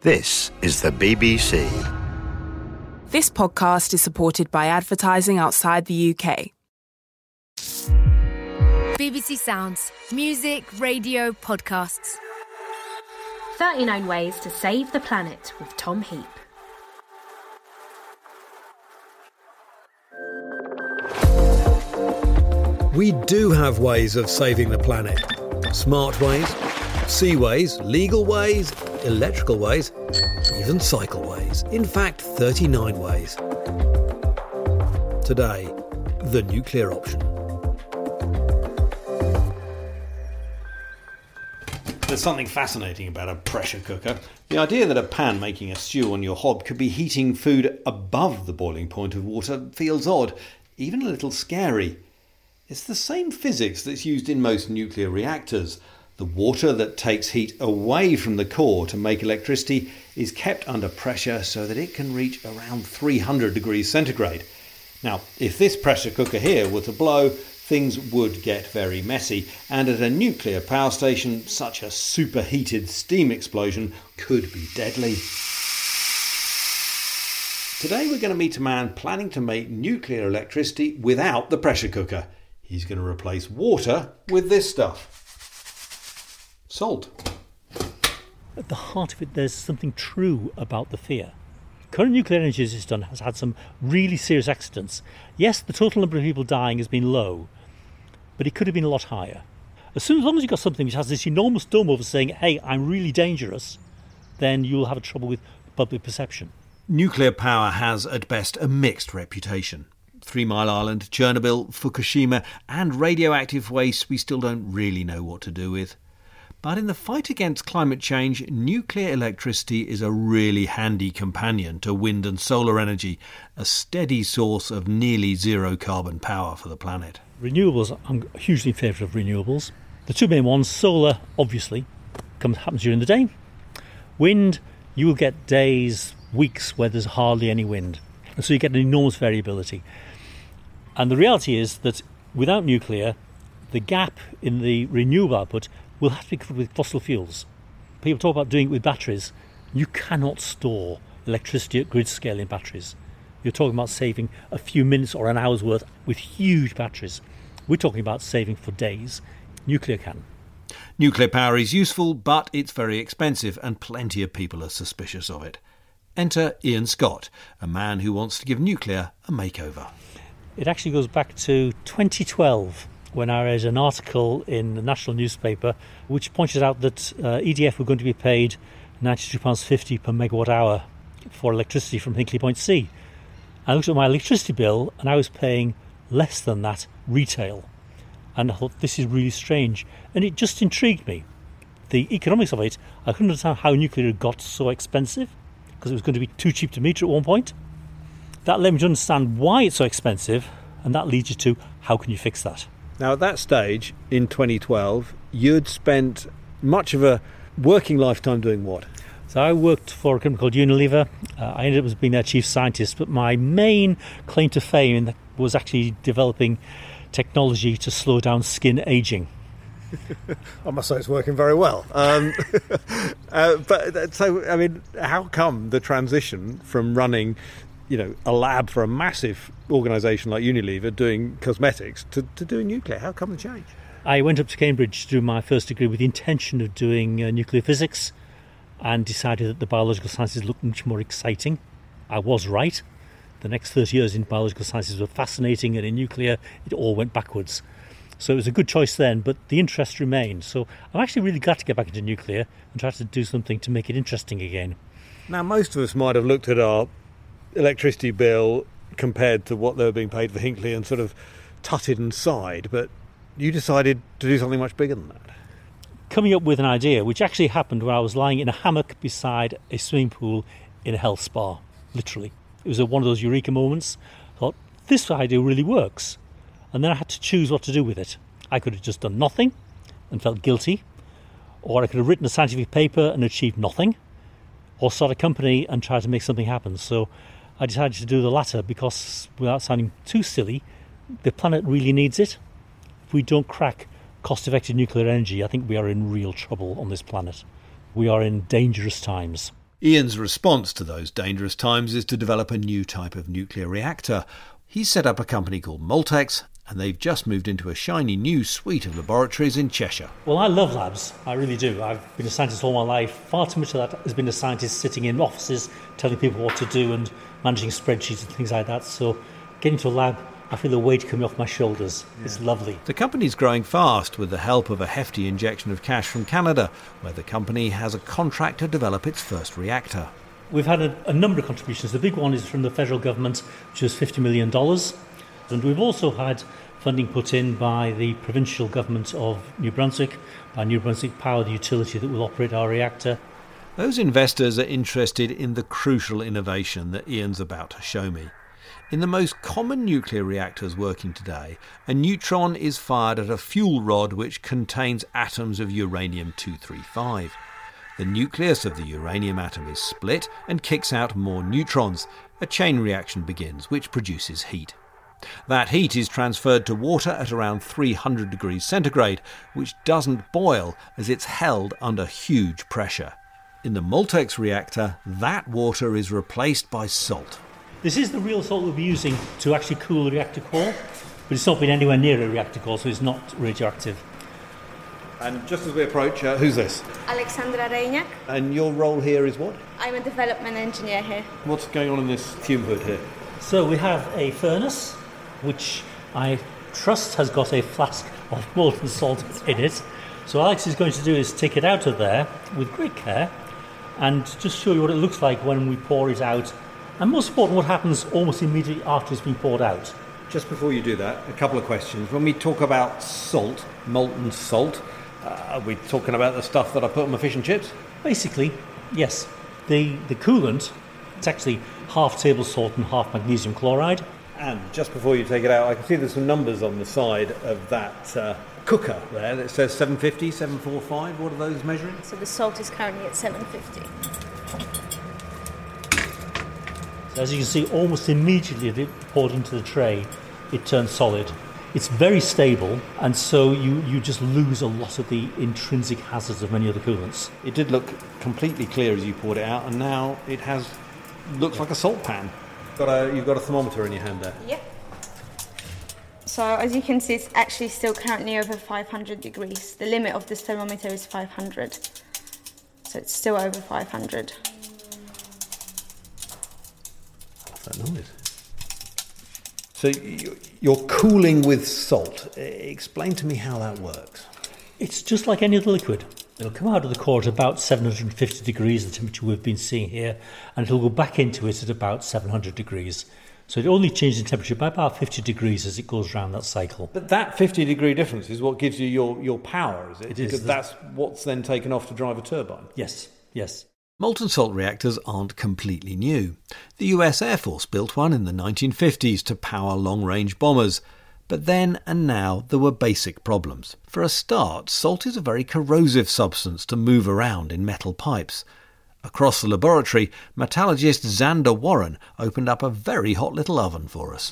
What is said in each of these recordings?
This is the BBC. This podcast is supported by advertising outside the UK. BBC Sounds. Music, radio, podcasts. 39 Ways to Save the Planet with Tom Heap. We do have ways of saving the planet. Smart ways, seaways, legal ways, electrical ways, even cycle ways. In fact, 39 ways. Today, the nuclear option. There's something fascinating about a pressure cooker. The idea that a pan making a stew on your hob could be heating food above the boiling point of water feels odd, even a little scary. It's the same physics that's used in most nuclear reactors. The water that takes heat away from the core to make electricity is kept under pressure so that it can reach around 300 degrees centigrade. Now, if this pressure cooker here were to blow, things would get very messy, and at a nuclear power station, such a superheated steam explosion could be deadly. Today we're going to meet a man planning to make nuclear electricity without the pressure cooker. He's going to replace water with this stuff. Salt. At the heart of it, there's something true about the fear. Current nuclear energy system has had some really serious accidents. Yes, the total number of people dying has been low, but it could have been a lot higher. As long as you've got something which has this enormous dome over saying, hey, I'm really dangerous, then you'll have trouble with public perception. Nuclear power has, at best, a mixed reputation. 3 Mile Island, Chernobyl, Fukushima, and radioactive waste we still don't really know what to do with. But in the fight against climate change, nuclear electricity is a really handy companion to wind and solar energy, a steady source of nearly zero carbon power for the planet. Renewables, I'm hugely in favour of renewables. The two main ones, solar, obviously, happens during the day. Wind, you will get days, weeks where there's hardly any wind. And so you get an enormous variability. And the reality is that without nuclear, the gap in the renewable output will have to be covered with fossil fuels. People talk about doing it with batteries. You cannot store electricity at grid scale in batteries. You're talking about saving a few minutes or an hour's worth with huge batteries. We're talking about saving for days. Nuclear can. Nuclear power is useful, but it's very expensive, and plenty of people are suspicious of it. Enter Ian Scott, a man who wants to give nuclear a makeover. It actually goes back to 2012 when I read an article in the national newspaper which pointed out that EDF were going to be paid £92.50 per megawatt hour for electricity from Hinkley Point C. I looked at my electricity bill and I was paying less than that retail. And I thought, this is really strange. And it just intrigued me. The economics of it, I couldn't understand how nuclear got so expensive, because it was going to be too cheap to meter at one point. That led me to understand why it's so expensive, and that leads you to how can you fix that. Now, at that stage, in 2012, you'd spent much of a working lifetime doing what? So I worked for a company called Unilever. I ended up as being their chief scientist, but my main claim to fame was actually developing technology to slow down skin ageing. I must say it's working very well. But so, I mean, how come the transition from running, a lab for a massive organisation like Unilever doing cosmetics to doing nuclear? How come the change? I went up to Cambridge to do my first degree with the intention of doing nuclear physics, and decided that the biological sciences looked much more exciting. I was right. The next 30 years in biological sciences were fascinating, and in nuclear it all went backwards. So it was a good choice then, but the interest remained. So I'm actually really glad to get back into nuclear and try to do something to make it interesting again. Now, most of us might have looked at our electricity bill compared to what they were being paid for Hinkley and sort of tutted and sighed, but you decided to do something much bigger than that. Coming up with an idea, which actually happened when I was lying in a hammock beside a swimming pool in a health spa, literally. It was one of those eureka moments. I thought, this idea really works. And then I had to choose what to do with it. I could have just done nothing and felt guilty, or I could have written a scientific paper and achieved nothing, or start a company and try to make something happen. So I decided to do the latter because, without sounding too silly, the planet really needs it. If we don't crack cost-effective nuclear energy, I think we are in real trouble on this planet. We are in dangerous times. Ian's response to those dangerous times is to develop a new type of nuclear reactor. He's set up a company called Moltex, and they've just moved into a shiny new suite of laboratories in Cheshire. Well, I love labs. I really do. I've been a scientist all my life. Far too much of that has been a scientist sitting in offices, telling people what to do and managing spreadsheets and things like that. So getting to a lab, I feel the weight coming off my shoulders. Yeah. It's lovely. The company's growing fast with the help of a hefty injection of cash from Canada, where the company has a contract to develop its first reactor. We've had a number of contributions. The big one is from the federal government, which was $50 million. And we've also had funding put in by the provincial government of New Brunswick, by New Brunswick Power, the utility that will operate our reactor. Those investors are interested in the crucial innovation that Ian's about to show me. In the most common nuclear reactors working today, a neutron is fired at a fuel rod which contains atoms of uranium-235. The nucleus of the uranium atom is split and kicks out more neutrons. A chain reaction begins, which produces heat. That heat is transferred to water at around 300 degrees centigrade, which doesn't boil as it's held under huge pressure. In the Moltex reactor, that water is replaced by salt. This is the real salt we'll be using to actually cool the reactor core, but it's not been anywhere near a reactor core, so it's not radioactive. And just as we approach, who's this? Alexandra Reignac. And your role here is what? I'm a development engineer here. What's going on in this fume hood here? So we have a furnace, which I trust has got a flask of molten salt in it. So Alex is going to do is take it out of there with great care and just show you what it looks like when we pour it out. And most important, what happens almost immediately after it's been poured out. Just before you do that, a couple of questions. When we talk about salt, molten salt, are we talking about the stuff that I put on my fish and chips? Basically, yes. The coolant, it's actually half table salt and half magnesium chloride. And just before you take it out, I can see there's some numbers on the side of that cooker there that says 750, 745. What are those measuring? So the salt is currently at 750. So as you can see, almost immediately as it poured into the tray, it turns solid. It's very stable, and so you just lose a lot of the intrinsic hazards of many other coolants. It did look completely clear as you poured it out, and now it looks like a salt pan. You've got a thermometer in your hand there. Yep. So as you can see, it's actually still currently over 500 degrees. The limit of this thermometer is 500. So it's still over 500. What's that noise? So you're cooling with salt. Explain to me how that works. It's just like any other liquid. It'll come out of the core at about 750 degrees, the temperature we've been seeing here, and it'll go back into it at about 700 degrees. So it only changes in temperature by about 50 degrees as it goes around that cycle. But that 50 degree difference is what gives you your power, is it? It is. Because that's what's then taken off to drive a turbine. Yes, yes. Molten salt reactors aren't completely new. The US Air Force built one in the 1950s to power long-range bombers. But then and now there were basic problems. For a start, salt is a very corrosive substance to move around in metal pipes. Across the laboratory, metallurgist Xander Warren opened up a very hot little oven for us.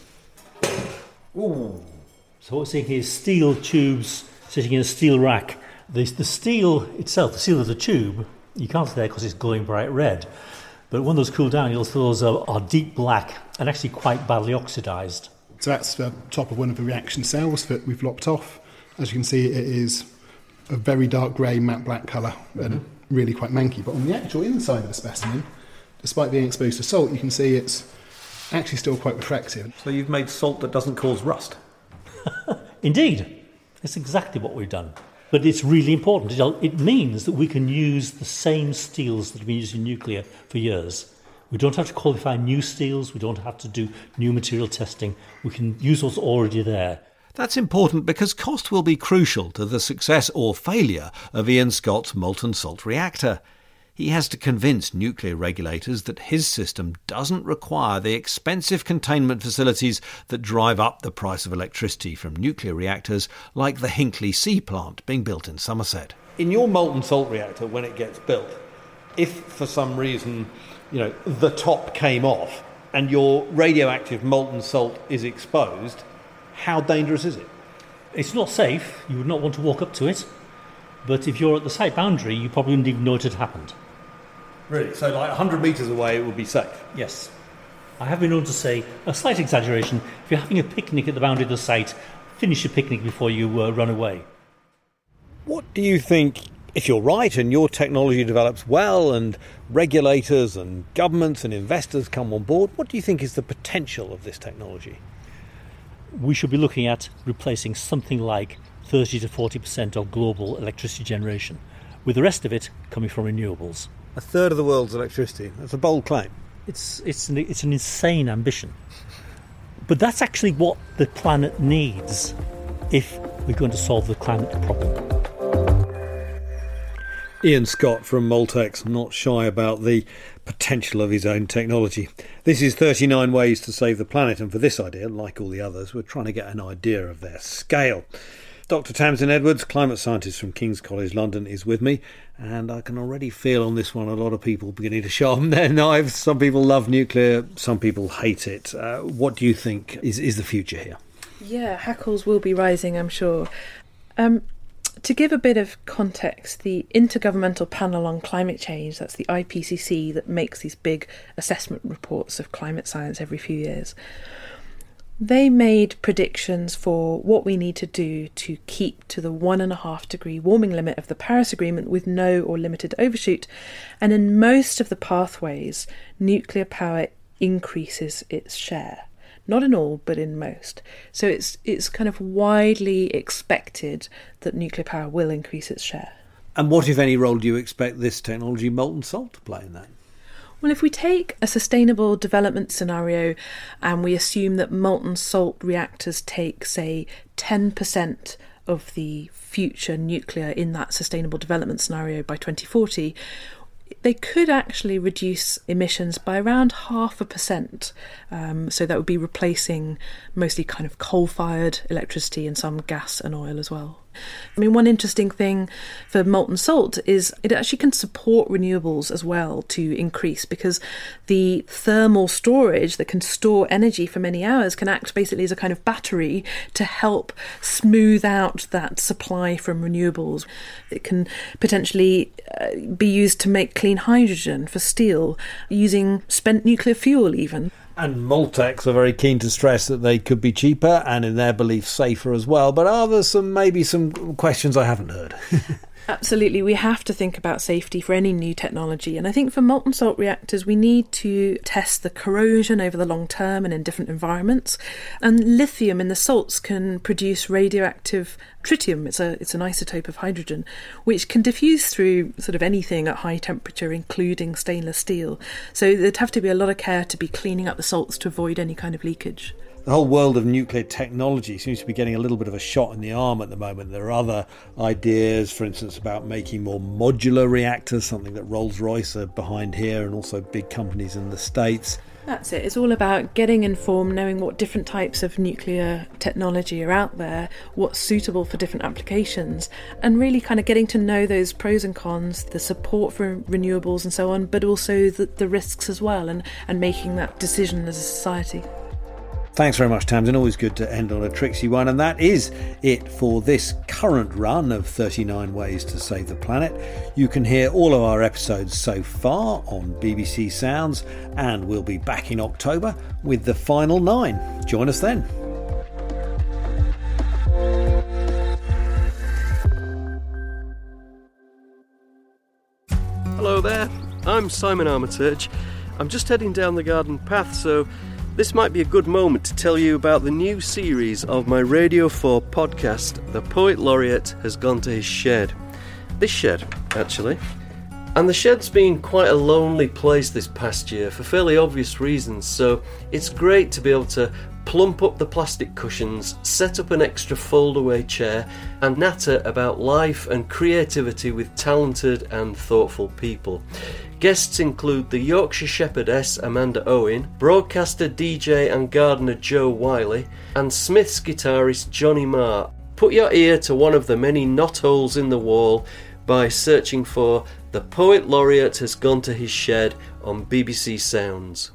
Ooh. So what we're seeing here is steel tubes sitting in a steel rack. The steel itself, the steel of the tube, you can't see there because it's glowing bright red. But when those cool down, you'll see those are deep black and actually quite badly oxidised. So that's the top of one of the reaction cells that we've lopped off. As you can see, it is a very dark grey, matte black colour and really quite manky. But on the actual inside of the specimen, despite being exposed to salt, you can see it's actually still quite refractive. So you've made salt that doesn't cause rust? Indeed. That's exactly what we've done. But it's really important. It means that we can use the same steels that have been used in nuclear for years. We don't have to qualify new steels, we don't have to do new material testing. We can use what's already there. That's important because cost will be crucial to the success or failure of Ian Scott's molten salt reactor. He has to convince nuclear regulators that his system doesn't require the expensive containment facilities that drive up the price of electricity from nuclear reactors like the Hinkley C plant being built in Somerset. In your molten salt reactor, when it gets built, if for some reason the top came off and your radioactive molten salt is exposed, how dangerous is it? It's not safe. You would not want to walk up to it. But if you're at the site boundary, you probably wouldn't even know it had happened. Really? So like 100 metres away it would be safe? Yes. I have been known to say, a slight exaggeration, if you're having a picnic at the boundary of the site, finish your picnic before you run away. What do you think, if you're right and your technology develops well and regulators and governments and investors come on board, what do you think is the potential of this technology? We should be looking at replacing something like 30 to 40% of global electricity generation, with the rest of it coming from renewables. A third of the world's electricity. That's a bold claim. It's an insane ambition. But that's actually what the planet needs if we're going to solve the climate problem. Ian Scott from Moltex, not shy about the potential of his own technology. This is 39 Ways to Save the Planet, and for this idea, like all the others, we're trying to get an idea of their scale. Dr. Tamsin Edwards, climate scientist from King's College London, is with me, and I can already feel on this one a lot of people beginning to sharpen their knives. Some people love nuclear, some people hate it. What do you think is the future here? Yeah, hackles will be rising, I'm sure. To give a bit of context, the Intergovernmental Panel on Climate Change, that's the IPCC that makes these big assessment reports of climate science every few years, they made predictions for what we need to do to keep to the 1.5 degree warming limit of the Paris Agreement with no or limited overshoot. And in most of the pathways, nuclear power increases its share. Not in all, but in most. So it's kind of widely expected that nuclear power will increase its share. And what, if any, role do you expect this technology, molten salt, to play in that? Well, if we take a sustainable development scenario and we assume that molten salt reactors take, say, 10% of the future nuclear in that sustainable development scenario by 2040, they could actually reduce emissions by around 0.5%. So that would be replacing mostly kind of coal-fired electricity and some gas and oil as well. I mean, one interesting thing for molten salt is it actually can support renewables as well to increase, because the thermal storage that can store energy for many hours can act basically as a kind of battery to help smooth out that supply from renewables. It can potentially be used to make clean hydrogen for steel, using spent nuclear fuel even. And Moltex are very keen to stress that they could be cheaper and, in their belief, safer as well. But are there maybe some questions I haven't heard? Absolutely. We have to think about safety for any new technology. And I think for molten salt reactors, we need to test the corrosion over the long term and in different environments. And lithium in the salts can produce radioactive tritium. It's an isotope of hydrogen, which can diffuse through sort of anything at high temperature, including stainless steel. So there'd have to be a lot of care to be cleaning up the salts to avoid any kind of leakage. The whole world of nuclear technology seems to be getting a little bit of a shot in the arm at the moment. There are other ideas, for instance, about making more modular reactors, something that Rolls-Royce are behind here, and also big companies in the States. That's it. It's all about getting informed, knowing what different types of nuclear technology are out there, what's suitable for different applications, and really kind of getting to know those pros and cons, the support for renewables and so on, but also the risks as well, and making that decision as a society. Thanks very much, Tamsin. Always good to end on a tricksy one. And that is it for this current run of 39 Ways to Save the Planet. You can hear all of our episodes so far on BBC Sounds, and we'll be back in October with the final 9. Join us then. Hello there, I'm Simon Armitage. I'm just heading down the garden path, so this might be a good moment to tell you about the new series of my Radio 4 podcast, The Poet Laureate Has Gone to His Shed. This shed, actually. And the shed's been quite a lonely place this past year for fairly obvious reasons, so it's great to be able to plump up the plastic cushions, set up an extra fold-away chair, and natter about life and creativity with talented and thoughtful people. Guests include the Yorkshire Shepherdess Amanda Owen, broadcaster, DJ and gardener Joe Wiley, and Smith's guitarist Johnny Marr. Put your ear to one of the many knotholes in the wall by searching for The Poet Laureate Has Gone to His Shed on BBC Sounds.